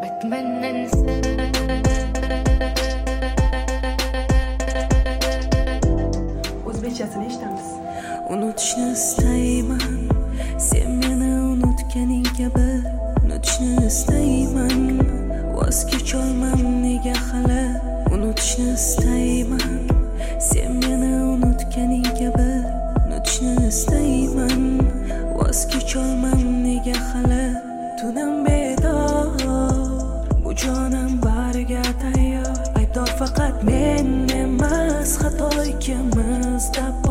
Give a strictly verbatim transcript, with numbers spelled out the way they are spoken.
بتمنى انساك. O'zbekchasini eshitamiz. Unutishni istayman, sen meni unutganing kabi unutishni istayman. Voz kecholmam nega hali, unutishni istayman, sen meni unutganing kabi unutishni istayman. Voz kecholmam nega hali, tunim bedor, bu jonim bariga tayyor. Aybdor faqat men emas, xato ikkimiz deb